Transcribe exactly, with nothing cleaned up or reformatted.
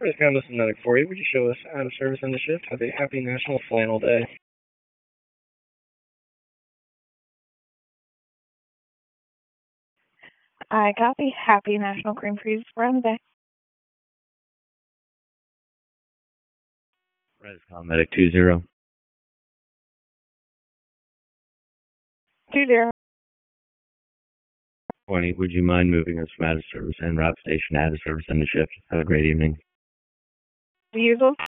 First Countless Medic for you. Would you show us out of service on the shift? Have a happy National Flannel Day. I copy. Happy National Cream Freeze Brown Day. Rescom Medic two zero. Two zero. twenty, would you mind moving us from out of service and route station out of service on the shift? Have a great evening. The usual.